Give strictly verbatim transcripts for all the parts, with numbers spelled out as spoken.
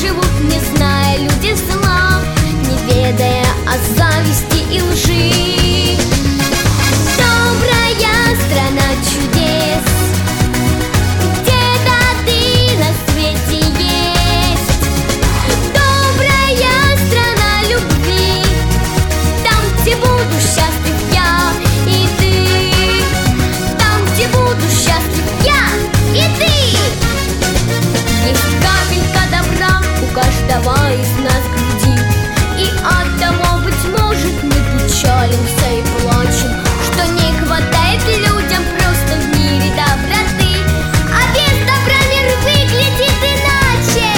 живут, не зная люди зла, не ведая о зависти и лжи. Добрая страна чудес, где-то ты на свете есть. Добрая страна любви, там, где буду счастлив я и ты. Там, где буду счастлив я и ты. Есть капелька добра у каждого из нас в груди, и от того, быть может, мы печалимся и плачем, что не хватает людям просто в мире доброты. А без добра мир выглядит иначе.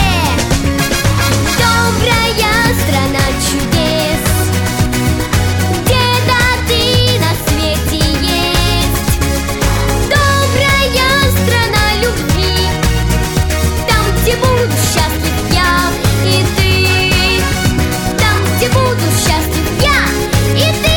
Добрая страна чудес, где-то ты на свете есть. Добрая страна любви, там, где буду счастлив я и ты. Там, где буду счастлив я и ты.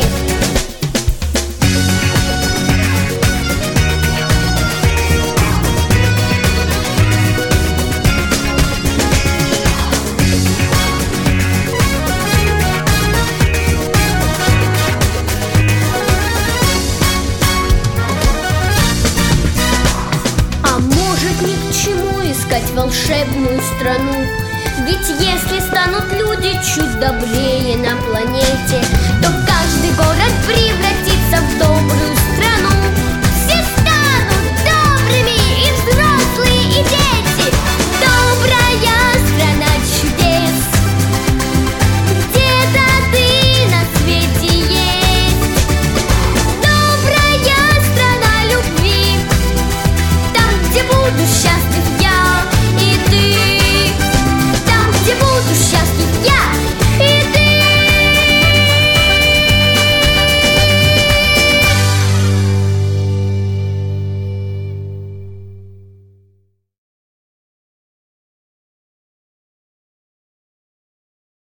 А может, ни к чему искать волшебную страну, ведь если станут люди чуть добрее нам